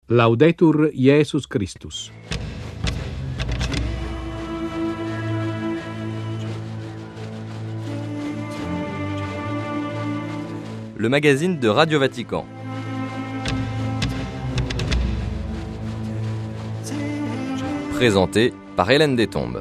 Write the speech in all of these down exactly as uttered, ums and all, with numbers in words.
Laudetur Jesus Christus. Le magazine de Radio Vatican. Présenté par Hélène Détombe.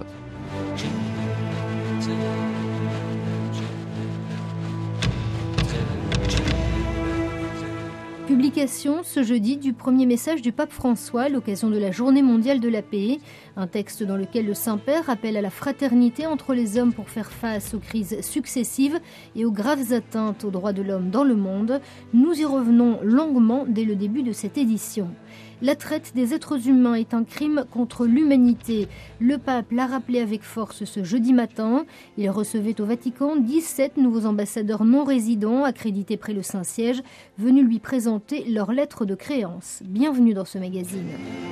Publication ce jeudi du premier message du pape François à l'occasion de la Journée mondiale de la paix, un texte dans lequel le Saint-Père appelle à la fraternité entre les hommes pour faire face aux crises successives et aux graves atteintes aux droits de l'homme dans le monde. Nous y revenons longuement dès le début de cette édition. La traite des êtres humains est un crime contre l'humanité. Le pape l'a rappelé avec force ce jeudi matin. Il recevait au Vatican dix-sept nouveaux ambassadeurs non résidents accrédités près le Saint-Siège, venus lui présenter leurs lettres de créance. Bienvenue dans ce magazine.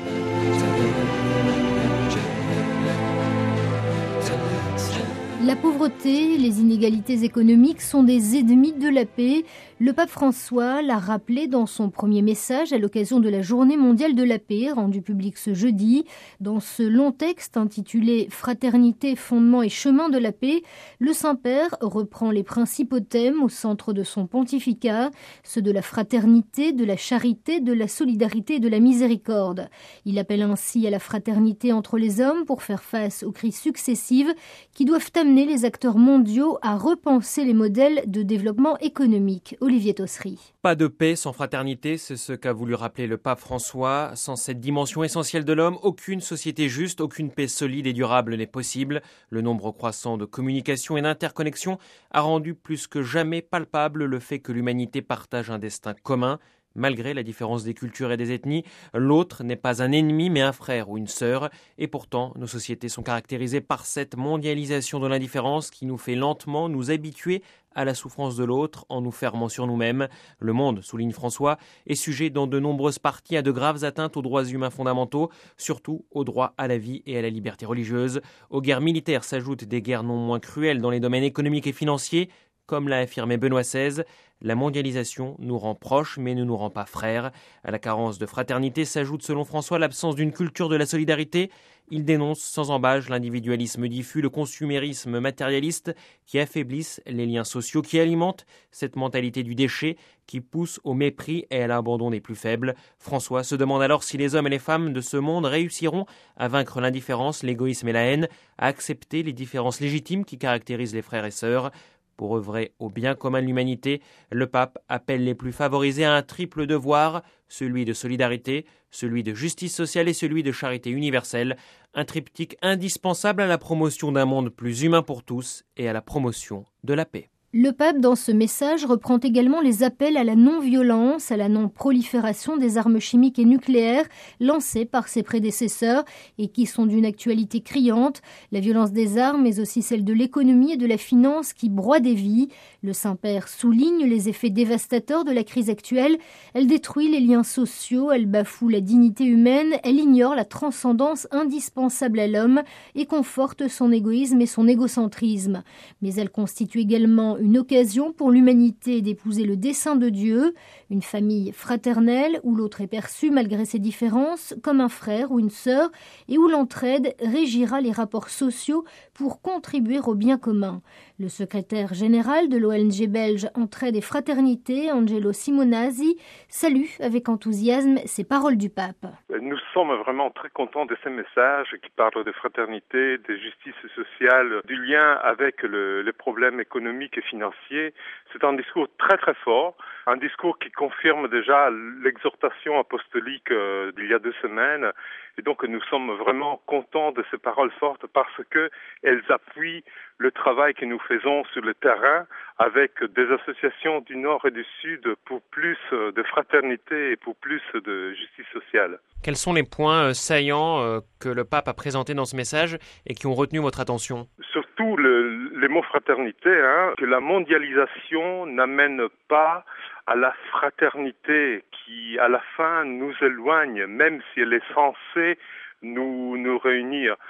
La pauvreté, les inégalités économiques sont des ennemis de la paix. Le pape François l'a rappelé dans son premier message à l'occasion de la Journée mondiale de la paix, rendue publique ce jeudi. Dans ce long texte intitulé « Fraternité, fondement et chemin de la paix », le Saint-Père reprend les principaux thèmes au centre de son pontificat, ceux de la fraternité, de la charité, de la solidarité et de la miséricorde. Il appelle ainsi à la fraternité entre les hommes pour faire face aux crises successives qui doivent amener les acteurs mondiaux à repenser les modèles de développement économique. Olivier Tossery. Pas de paix sans fraternité, c'est ce qu'a voulu rappeler le pape François. Sans cette dimension essentielle de l'homme, aucune société juste, aucune paix solide et durable n'est possible. Le nombre croissant de communication et d'interconnexion a rendu plus que jamais palpable le fait que l'humanité partage un destin commun. Malgré la différence des cultures et des ethnies, l'autre n'est pas un ennemi mais un frère ou une sœur. Et pourtant, nos sociétés sont caractérisées par cette mondialisation de l'indifférence qui nous fait lentement nous habituer à la souffrance de l'autre en nous fermant sur nous-mêmes. Le monde, souligne François, est sujet dans de nombreuses parties à de graves atteintes aux droits humains fondamentaux, surtout au droit à la vie et à la liberté religieuse. Aux guerres militaires s'ajoutent des guerres non moins cruelles dans les domaines économiques et financiers. Comme l'a affirmé Benoît seize, la mondialisation nous rend proches mais ne nous rend pas frères. À la carence de fraternité s'ajoute selon François l'absence d'une culture de la solidarité. Il dénonce sans embâche l'individualisme diffus, le consumérisme matérialiste qui affaiblissent les liens sociaux, qui alimentent cette mentalité du déchet, qui pousse au mépris et à l'abandon des plus faibles. François se demande alors si les hommes et les femmes de ce monde réussiront à vaincre l'indifférence, l'égoïsme et la haine, à accepter les différences légitimes qui caractérisent les frères et sœurs. Pour œuvrer au bien commun de l'humanité, le pape appelle les plus favorisés à un triple devoir, celui de solidarité, celui de justice sociale et celui de charité universelle, un triptyque indispensable à la promotion d'un monde plus humain pour tous et à la promotion de la paix. Le pape, dans ce message, reprend également les appels à la non-violence, à la non-prolifération des armes chimiques et nucléaires lancés par ses prédécesseurs et qui sont d'une actualité criante. La violence des armes, mais aussi celle de l'économie et de la finance qui broie des vies. Le Saint-Père souligne les effets dévastateurs de la crise actuelle. Elle détruit les liens sociaux, elle bafoue la dignité humaine, elle ignore la transcendance indispensable à l'homme et conforte son égoïsme et son égocentrisme. Mais elle constitue également une occasion pour l'humanité d'épouser le dessein de Dieu, une famille fraternelle où l'autre est perçu malgré ses différences comme un frère ou une sœur et où l'entraide régira les rapports sociaux pour contribuer au bien commun. Le secrétaire général de l'O N G belge Entraide et Fraternité, Angelo Simonazzi, salue avec enthousiasme ces paroles du pape. Nous sommes vraiment très contents de ces messages qui parlent de fraternité, de justice sociale, du lien avec le, les problèmes économiques et financiers. C'est un discours très très fort, un discours qui confirme déjà l'exhortation apostolique euh, d'il y a deux semaines. Et donc nous sommes vraiment contents de ces paroles fortes parce qu'elles appuient le travail que nous faisons sur le terrain avec des associations du Nord et du Sud pour plus de fraternité et pour plus de justice sociale. Quels sont les points saillants que le pape a présentés dans ce message et qui ont retenu votre attention ? Surtout le, les mots fraternité, hein, que la mondialisation n'amène pas à la fraternité qui, à la fin, nous éloigne, même si elle est censée nous, nous réunir.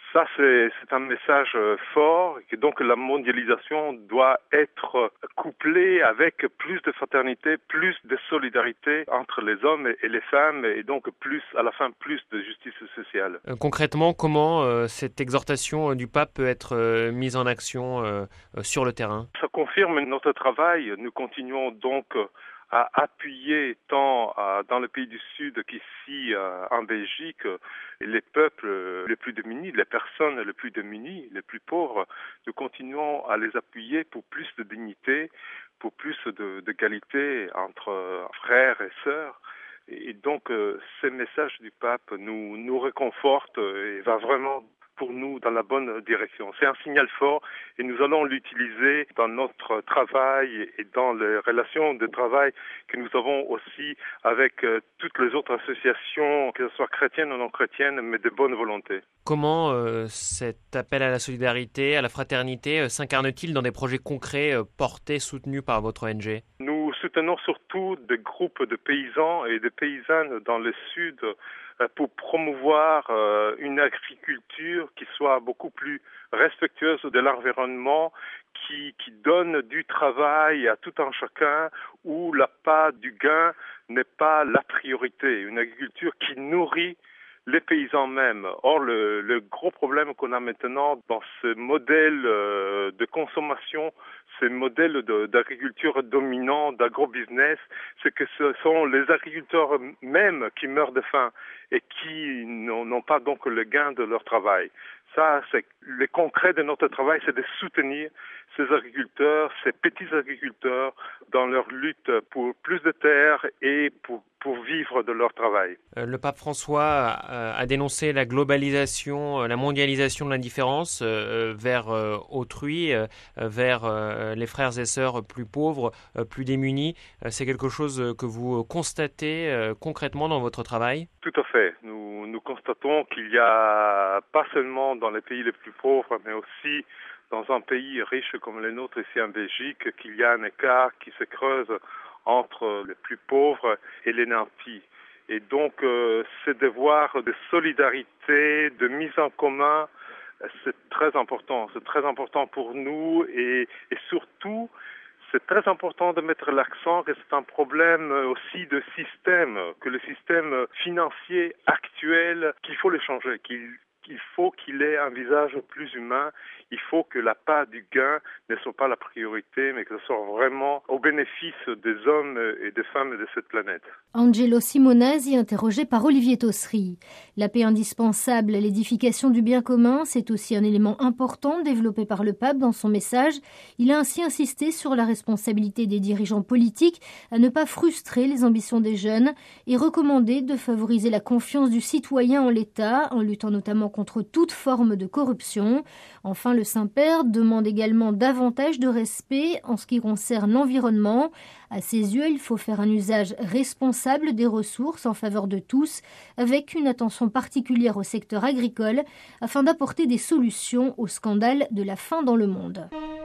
Ça, c'est, c'est un message fort, et donc la mondialisation doit être couplée avec plus de fraternité, plus de solidarité entre les hommes et les femmes, et donc plus, à la fin, plus de justice sociale. Euh, concrètement, comment euh, cette exhortation du pape peut être euh, mise en action euh, sur le terrain? Ça confirme notre travail. Nous continuons donc à appuyer tant euh, dans le pays du Sud qu'ici euh, en Belgique les peuples les plus démunis, les personnes les plus démunies, les plus pauvres. Nous continuons à les appuyer pour plus de dignité, pour plus de, d'égalité entre frères et sœurs. Et donc euh, ce message du pape nous, nous réconforte et va vraiment pour nous dans la bonne direction. C'est un signal fort et nous allons l'utiliser dans notre travail et dans les relations de travail que nous avons aussi avec euh, toutes les autres associations, que ce soit chrétiennes ou non chrétiennes, mais de bonne volonté. Comment euh, cet appel à la solidarité, à la fraternité euh, s'incarne-t-il dans des projets concrets euh, portés, soutenus par votre O N G? Nous soutenons surtout des groupes de paysans et de paysannes dans le Sud pour promouvoir euh, une agriculture qui soit beaucoup plus respectueuse de l'environnement, qui, qui donne du travail à tout un chacun, où la part du gain n'est pas la priorité. Une agriculture qui nourrit les paysans même. Or, le, le gros problème qu'on a maintenant dans ce modèle euh, de consommation, ce modèle de, d'agriculture dominant, d'agro-business, c'est que ce sont les agriculteurs mêmes qui meurent de faim et qui n'ont, n'ont pas donc le gain de leur travail. Ça, c'est le concret de notre travail, c'est de soutenir ces agriculteurs, ces petits agriculteurs dans leur lutte pour plus de terres et pour, pour vivre de leur travail. Le pape François a, a dénoncé la globalisation, la mondialisation de l'indifférence euh, vers euh, autrui, euh, vers euh, les frères et sœurs plus pauvres, euh, plus démunis. Euh, c'est quelque chose que vous constatez euh, concrètement dans votre travail? Tout à fait. Nous, nous constatons qu'il y a pas seulement dans les pays les plus pauvres, mais aussi dans un pays riche comme le nôtre ici en Belgique, qu'il y a un écart qui se creuse entre les plus pauvres et les nantis. Et donc, euh, ce devoir de solidarité, de mise en commun, c'est très important. C'est très important pour nous et, et surtout, c'est très important de mettre l'accent que c'est un problème aussi de système, que le système financier actuel, qu'il faut le changer, qu'il Il faut qu'il ait un visage plus humain. Il faut que la part du gain ne soit pas la priorité, mais que ce soit vraiment au bénéfice des hommes et des femmes de cette planète. Angelo Simonazzi, interrogé par Olivier Tossery. La paix indispensable à l'édification du bien commun, c'est aussi un élément important développé par le pape dans son message. Il a ainsi insisté sur la responsabilité des dirigeants politiques à ne pas frustrer les ambitions des jeunes et recommandé de favoriser la confiance du citoyen en l'État, en luttant notamment contre toute forme de corruption. Enfin, le Saint-Père demande également davantage de respect en ce qui concerne l'environnement. À ses yeux, il faut faire un usage responsable des ressources en faveur de tous, avec une attention particulière au secteur agricole, afin d'apporter des solutions au scandale de la faim dans le monde.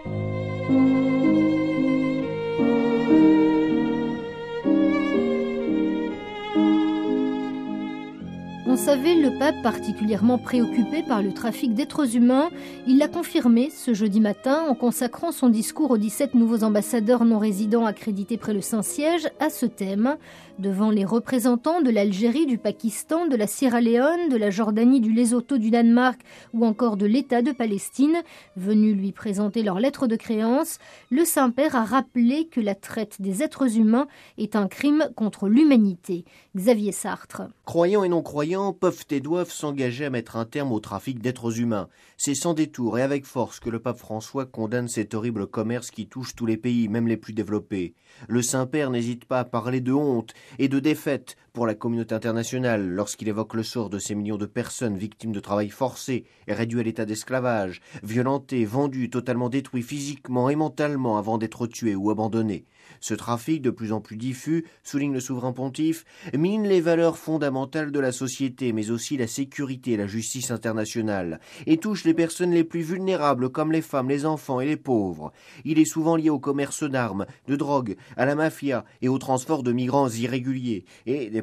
On savait le pape particulièrement préoccupé par le trafic d'êtres humains. Il l'a confirmé ce jeudi matin en consacrant son discours aux dix-sept nouveaux ambassadeurs non résidents accrédités près le Saint-Siège à ce thème. Devant les représentants de l'Algérie, du Pakistan, de la Sierra Leone, de la Jordanie, du Lesotho, du Danemark ou encore de l'État de Palestine, venus lui présenter leur lettre de créance, le Saint-Père a rappelé que la traite des êtres humains est un crime contre l'humanité. Xavier Sartre. Croyants et non-croyants peuvent et doivent s'engager à mettre un terme au trafic d'êtres humains. C'est sans détour et avec force que le pape François condamne cet horrible commerce qui touche tous les pays, même les plus développés. Le Saint-Père n'hésite pas à parler de honte et de défaite pour la communauté internationale lorsqu'il évoque le sort de ces millions de personnes victimes de travail forcé et réduites à l'état d'esclavage, violentées, vendues, totalement détruites physiquement et mentalement avant d'être tuées ou abandonnées. Ce trafic, de plus en plus diffus, souligne le souverain pontife, mine les valeurs fondamentales de la société, mais aussi la sécurité et la justice internationale, et touche les personnes les plus vulnérables comme les femmes, les enfants et les pauvres. Il est souvent lié au commerce d'armes, de drogue, à la mafia et au transport de migrants irréguliers, et des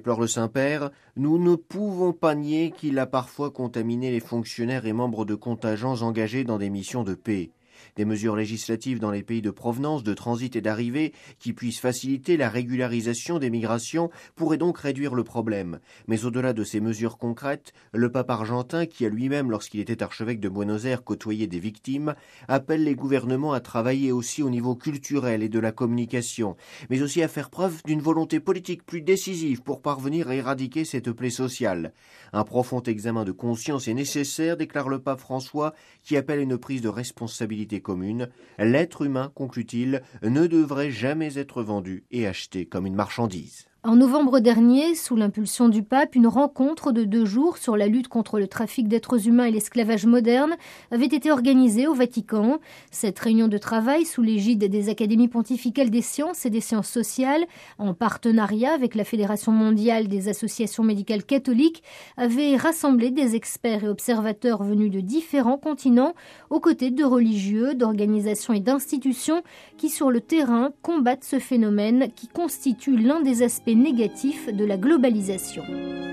déplore le Saint-Père, nous ne pouvons pas nier qu'il a parfois contaminé les fonctionnaires et membres de contingents engagés dans des missions de paix. Des mesures législatives dans les pays de provenance, de transit et d'arrivée qui puissent faciliter la régularisation des migrations pourraient donc réduire le problème. Mais au-delà de ces mesures concrètes, le pape argentin, qui a lui-même, lorsqu'il était archevêque de Buenos Aires, côtoyé des victimes, appelle les gouvernements à travailler aussi au niveau culturel et de la communication, mais aussi à faire preuve d'une volonté politique plus décisive pour parvenir à éradiquer cette plaie sociale. Un profond examen de conscience est nécessaire, déclare le pape François, qui appelle à une prise de responsabilité commune. L'être humain, conclut-il, ne devrait jamais être vendu et acheté comme une marchandise. En novembre dernier, sous l'impulsion du pape, une rencontre de deux jours sur la lutte contre le trafic d'êtres humains et l'esclavage moderne avait été organisée au Vatican. Cette réunion de travail, sous l'égide des Académies pontificales des sciences et des sciences sociales, en partenariat avec la Fédération mondiale des associations médicales catholiques, avait rassemblé des experts et observateurs venus de différents continents, aux côtés de religieux, d'organisations et d'institutions qui, sur le terrain, combattent ce phénomène qui constitue l'un des aspects négatif de la globalisation.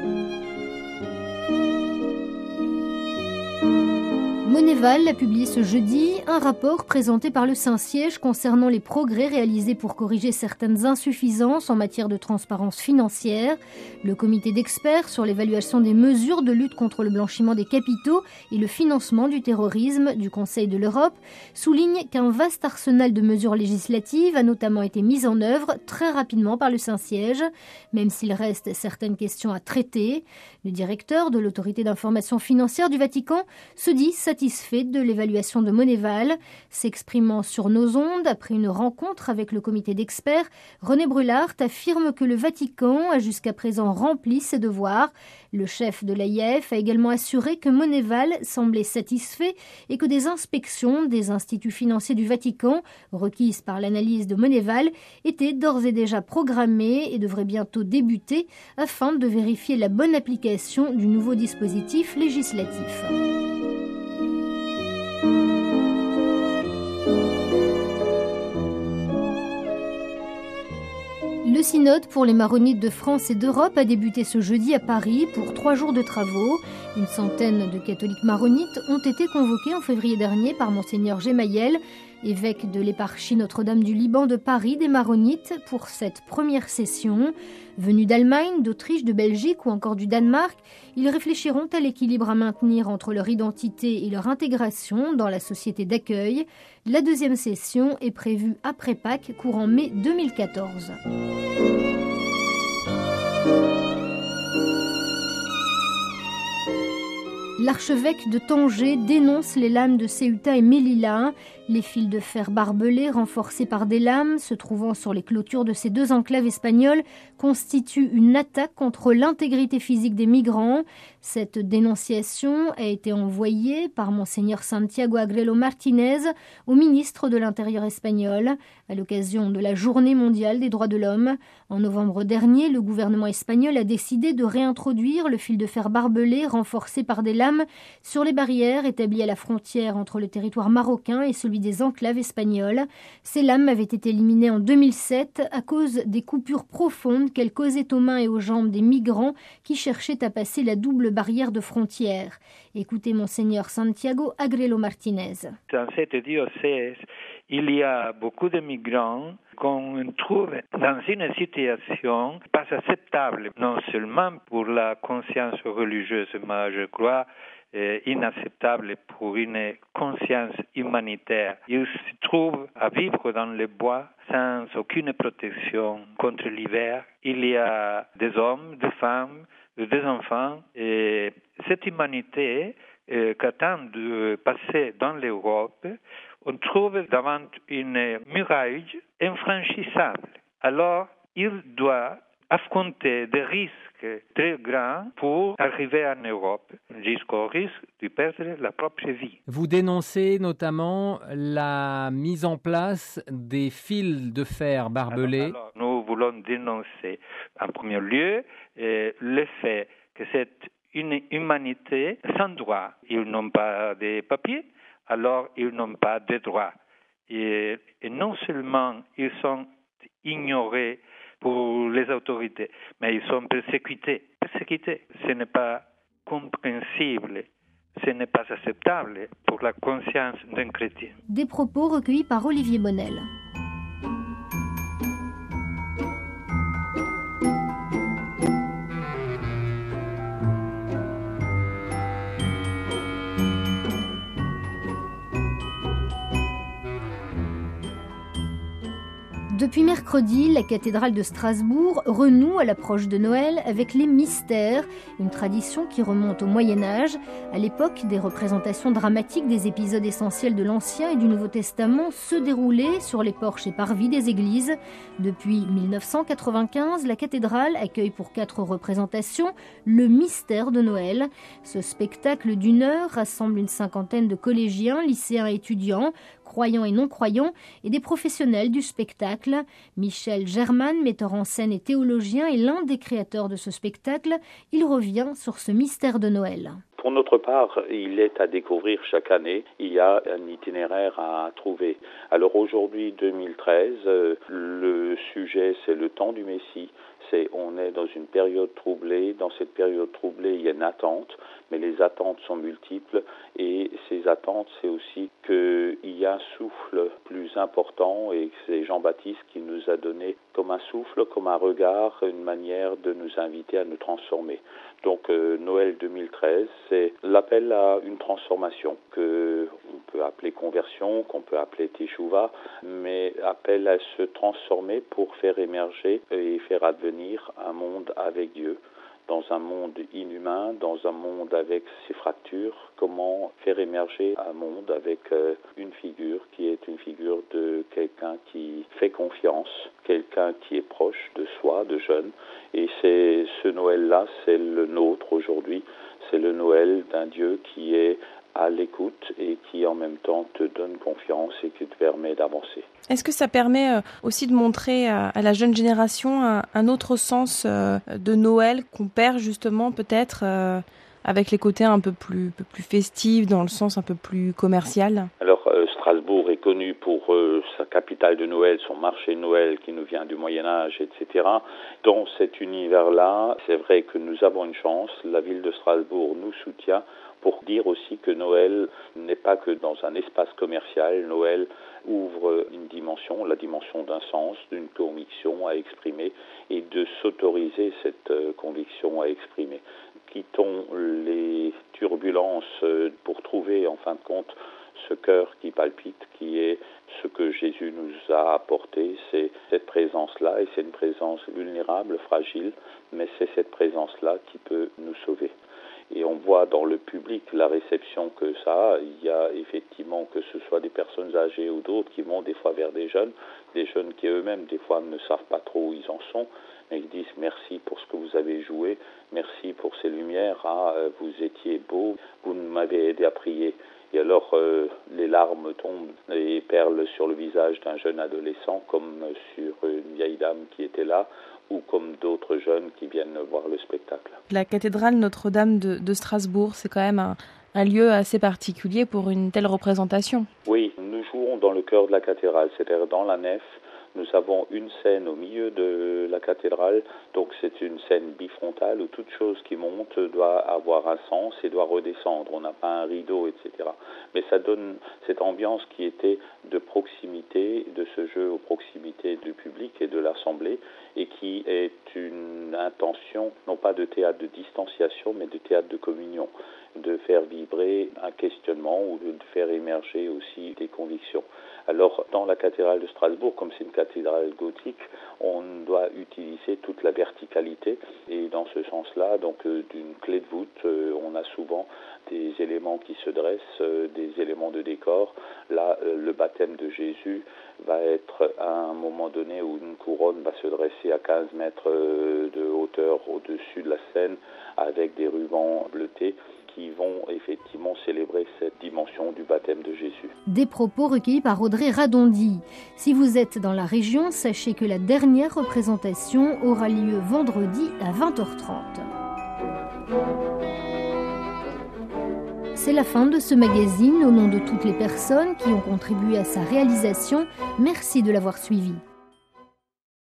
Moneval a publié ce jeudi un rapport présenté par le Saint-Siège concernant les progrès réalisés pour corriger certaines insuffisances en matière de transparence financière. Le comité d'experts sur l'évaluation des mesures de lutte contre le blanchiment des capitaux et le financement du terrorisme du Conseil de l'Europe souligne qu'un vaste arsenal de mesures législatives a notamment été mis en œuvre très rapidement par le Saint-Siège, même s'il reste certaines questions à traiter. Le directeur de l'autorité d'information financière du Vatican se dit satisfait de l'évaluation de Moneval. S'exprimant sur nos ondes après une rencontre avec le comité d'experts, René Brulart affirme que le Vatican a jusqu'à présent rempli ses devoirs. Le chef de l'A I F a également assuré que Moneval semblait satisfait et que des inspections des instituts financiers du Vatican, requises par l'analyse de Moneval, étaient d'ores et déjà programmées et devraient bientôt débuter afin de vérifier la bonne application du nouveau dispositif législatif. Le synode pour les maronites de France et d'Europe a débuté ce jeudi à Paris pour trois jours de travaux. Une centaine de catholiques maronites ont été convoqués en février dernier par Monseigneur Gemayel, évêque de l'éparchie Notre-Dame du Liban de Paris des Maronites, pour cette première session. Venus d'Allemagne, d'Autriche, de Belgique ou encore du Danemark, ils réfléchiront à l'équilibre à maintenir entre leur identité et leur intégration dans la société d'accueil. La deuxième session est prévue après Pâques, courant mai deux mille quatorze. L'archevêque de Tanger dénonce les lames de Ceuta et Melilla. Les fils de fer barbelés renforcés par des lames se trouvant sur les clôtures de ces deux enclaves espagnoles constituent une attaque contre l'intégrité physique des migrants. Cette dénonciation a été envoyée par Monseigneur Santiago Agrelo Martinez au ministre de l'Intérieur espagnol à l'occasion de la Journée mondiale des droits de l'homme. En novembre dernier, le gouvernement espagnol a décidé de réintroduire le fil de fer barbelé renforcé par des lames sur les barrières établies à la frontière entre le territoire marocain et celui des enclaves espagnoles. Ces lames avaient été éliminées en deux mille sept à cause des coupures profondes qu'elles causaient aux mains et aux jambes des migrants qui cherchaient à passer la double barrière de frontière. Écoutez Monseigneur Santiago Agrelo Martinez. Dans cette diocèse, il y a beaucoup de migrants qu'on trouve dans une situation pas acceptable, non seulement pour la conscience religieuse, mais je crois euh, inacceptable pour une conscience humanitaire. Ils se trouvent à vivre dans les bois sans aucune protection contre l'hiver. Il y a des hommes, des femmes, des enfants, et cette humanité euh, qu'attend de passer dans l'Europe, on trouve devant une muraille infranchissable. Alors, il doit affronter des risques très grands pour arriver en Europe, jusqu'au risque de perdre la propre vie. Vous dénoncez notamment la mise en place des fils de fer barbelés. Alors, alors, nous voulons dénoncer en premier lieu euh, le fait que c'est une humanité sans droit. Ils n'ont pas de papiers, alors ils n'ont pas de droits. Et, et non seulement ils sont ignorés pour les autorités. Mais ils sont persécutés. Persécutés. Ce n'est pas compréhensible. Ce n'est pas acceptable pour la conscience d'un chrétien. Des propos recueillis par Olivier Bonnel. Depuis mercredi, la cathédrale de Strasbourg renoue à l'approche de Noël avec les mystères, une tradition qui remonte au Moyen-Âge. À l'époque, des représentations dramatiques des épisodes essentiels de l'Ancien et du Nouveau Testament se déroulaient sur les porches et parvis des églises. Depuis mille neuf cent quatre-vingt-quinze, la cathédrale accueille pour quatre représentations le mystère de Noël. Ce spectacle d'une heure rassemble une cinquantaine de collégiens, lycéens et étudiants, croyants et non-croyants, et des professionnels du spectacle. Michel German, metteur en scène et théologien, est l'un des créateurs de ce spectacle. Il revient sur ce mystère de Noël. Pour notre part, il est à découvrir chaque année. Il y a un itinéraire à trouver. Alors aujourd'hui, deux mille treize, le sujet, c'est le temps du Messie. C'est, on est dans une période troublée. Dans cette période troublée, il y a une attente, mais les attentes sont multiples. Et ces attentes, c'est aussi qu'il y a un souffle plus important, et c'est Jean-Baptiste qui nous a donné comme un souffle, comme un regard, une manière de nous inviter à nous transformer. Donc euh, Noël deux mille treize, c'est l'appel à une transformation que on peut appeler conversion, qu'on peut appeler teshuva, mais appel à se transformer pour faire émerger et faire advenir un monde avec Dieu. Dans un monde inhumain, dans un monde avec ses fractures, comment faire émerger un monde avec euh, une figure qui est une figure de quelqu'un qui fait confiance, quelqu'un qui est proche de soi, de jeune. Et c'est ce Noël-là, c'est le nôtre aujourd'hui, c'est le Noël d'un Dieu qui est à l'écoute et qui en même temps te donne confiance et qui te permet d'avancer. Est-ce que ça permet aussi de montrer à la jeune génération un, un autre sens de Noël qu'on perd justement peut-être avec les côtés un peu plus, peu plus festifs, dans le sens un peu plus commercial? Alors euh, Strasbourg est connu pour euh, sa capitale de Noël, son marché de Noël qui nous vient du Moyen-Âge, et cetera. Dans cet univers-là, c'est vrai que nous avons une chance, la ville de Strasbourg nous soutient pour dire aussi que Noël n'est pas que dans un espace commercial. Noël ouvre une dimension, la dimension d'un sens, d'une conviction à exprimer et de s'autoriser cette euh, conviction à exprimer. Quittons les turbulences pour trouver en fin de compte ce cœur qui palpite, qui est ce que Jésus nous a apporté, c'est cette présence-là, et c'est une présence vulnérable, fragile, mais c'est cette présence-là qui peut nous sauver. Et on voit dans le public la réception que ça a. Il y a effectivement, que ce soit des personnes âgées ou d'autres, qui vont des fois vers des jeunes, des jeunes qui eux-mêmes des fois ne savent pas trop où ils en sont, mais ils disent merci pour ce que vous avez joué, merci pour ces lumières, ah, vous étiez beau, vous m'avez aidé à prier. Et alors euh, les larmes tombent et perlent sur le visage d'un jeune adolescent, comme sur une vieille dame qui était là, ou comme d'autres jeunes qui viennent voir le spectacle. La cathédrale Notre-Dame de, de Strasbourg, c'est quand même un, un lieu assez particulier pour une telle représentation. Oui, nous jouons dans le cœur de la cathédrale, c'est-à-dire dans la nef. Nous avons une scène au milieu de la cathédrale, donc c'est une scène bifrontale où toute chose qui monte doit avoir un sens et doit redescendre. On n'a pas un rideau, et cetera. Mais ça donne cette ambiance qui était de proximité, de ce jeu aux proximités du public et de l'assemblée, et qui est une intention, non pas de théâtre de distanciation, mais de théâtre de communion, de faire vibrer un questionnement ou de faire émerger aussi des convictions. Alors, dans la cathédrale de Strasbourg, comme c'est une cathédrale gothique, on doit utiliser toute la verticalité. Et dans ce sens-là, donc euh, d'une clé de voûte, euh, on a souvent des éléments qui se dressent, euh, des éléments de décor. Là, euh, le baptême de Jésus va être à un moment donné où une couronne va se dresser à quinze mètres euh, de hauteur au-dessus de la scène avec des rubans bleutés qui vont effectivement célébrer cette dimension du baptême de Jésus. Des propos recueillis par Audrey Radondi. Si vous êtes dans la région, sachez que la dernière représentation aura lieu vendredi à vingt heures trente. C'est la fin de ce magazine. Au nom de toutes les personnes qui ont contribué à sa réalisation, merci de l'avoir suivi.